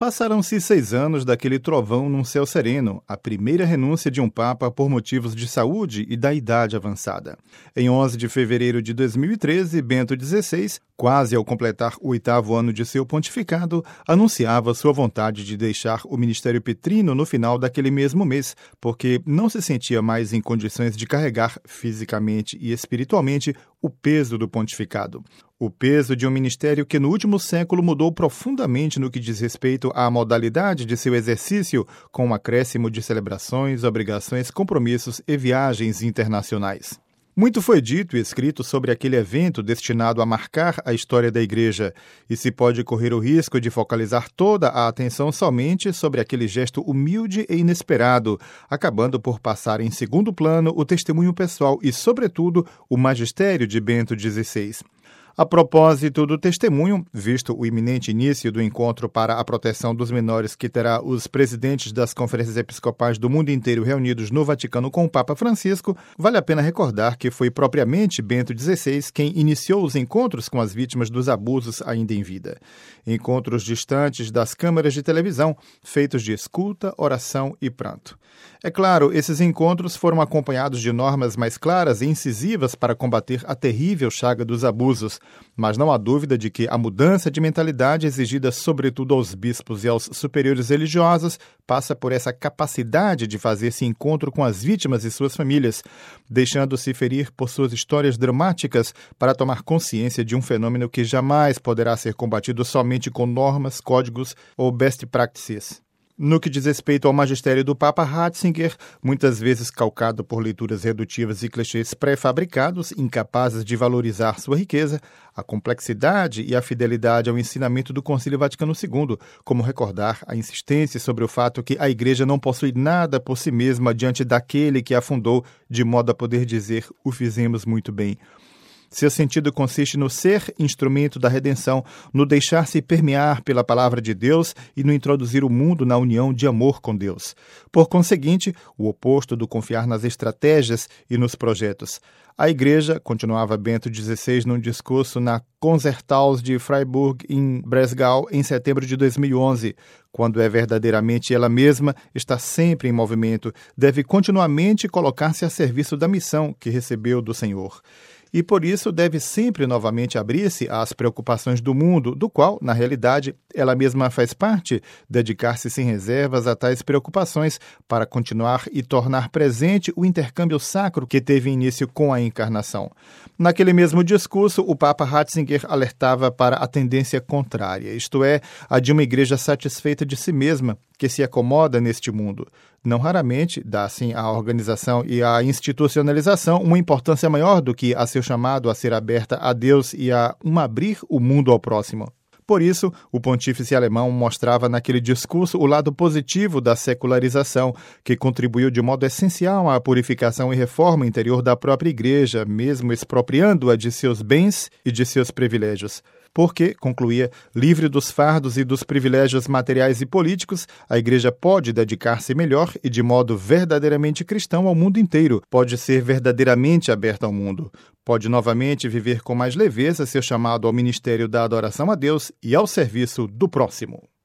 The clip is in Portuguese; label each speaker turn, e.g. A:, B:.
A: Passaram-se 6 anos daquele trovão num céu sereno, a primeira renúncia de um papa por motivos de saúde e da idade avançada. Em 11 de fevereiro de 2013, Bento XVI, quase ao completar o 8º ano de seu pontificado, anunciava sua vontade de deixar o ministério petrino no final daquele mesmo mês, porque não se sentia mais em condições de carregar fisicamente e espiritualmente o peso do pontificado. O peso de um ministério que no último século mudou profundamente no que diz respeito à modalidade de seu exercício, com um acréscimo de celebrações, obrigações, compromissos e viagens internacionais. Muito foi dito e escrito sobre aquele evento destinado a marcar a história da Igreja, e se pode correr o risco de focalizar toda a atenção somente sobre aquele gesto humilde e inesperado, acabando por passar em segundo plano o testemunho pessoal e, sobretudo, o magistério de Bento XVI. A propósito do testemunho, visto o iminente início do encontro para a proteção dos menores que terá os presidentes das conferências episcopais do mundo inteiro reunidos no Vaticano com o Papa Francisco, vale a pena recordar que foi propriamente Bento XVI quem iniciou os encontros com as vítimas dos abusos ainda em vida. Encontros distantes das câmaras de televisão, feitos de escuta, oração e pranto. É claro, esses encontros foram acompanhados de normas mais claras e incisivas para combater a terrível chaga dos abusos, mas não há dúvida de que a mudança de mentalidade exigida sobretudo aos bispos e aos superiores religiosos passa por essa capacidade de fazer esse encontro com as vítimas e suas famílias, deixando-se ferir por suas histórias dramáticas para tomar consciência de um fenômeno que jamais poderá ser combatido somente com normas, códigos ou best practices. No que diz respeito ao magistério do Papa Ratzinger, muitas vezes calcado por leituras redutivas e clichês pré-fabricados, incapazes de valorizar sua riqueza, a complexidade e a fidelidade ao ensinamento do Concílio Vaticano II, como recordar a insistência sobre o fato que a Igreja não possui nada por si mesma diante daquele que a fundou, de modo a poder dizer, o fizemos muito bem. Seu sentido consiste no ser instrumento da redenção, no deixar-se permear pela palavra de Deus e no introduzir o mundo na união de amor com Deus. Por conseguinte, o oposto do confiar nas estratégias e nos projetos. A Igreja, continuava Bento XVI num discurso na Concerthaus de Freiburg, em Bresgau, em setembro de 2011, quando é verdadeiramente ela mesma, está sempre em movimento, deve continuamente colocar-se a serviço da missão que recebeu do Senhor. E por isso deve sempre novamente abrir-se às preocupações do mundo, do qual, na realidade, ela mesma faz parte, dedicar-se sem reservas a tais preocupações para continuar e tornar presente o intercâmbio sacro que teve início com a encarnação. Naquele mesmo discurso, o Papa Ratzinger alertava para a tendência contrária, isto é, a de uma igreja satisfeita de si mesma, que se acomoda neste mundo. Não raramente dá, assim, à organização e à institucionalização uma importância maior do que a seu chamado a ser aberta a Deus e a abrir o mundo ao próximo. Por isso, o pontífice alemão mostrava naquele discurso o lado positivo da secularização, que contribuiu de modo essencial à purificação e reforma interior da própria Igreja, mesmo expropriando-a de seus bens e de seus privilégios. Porque, concluía, livre dos fardos e dos privilégios materiais e políticos, a Igreja pode dedicar-se melhor e de modo verdadeiramente cristão ao mundo inteiro, pode ser verdadeiramente aberta ao mundo, pode novamente viver com mais leveza seu chamado ao ministério da adoração a Deus e ao serviço do próximo.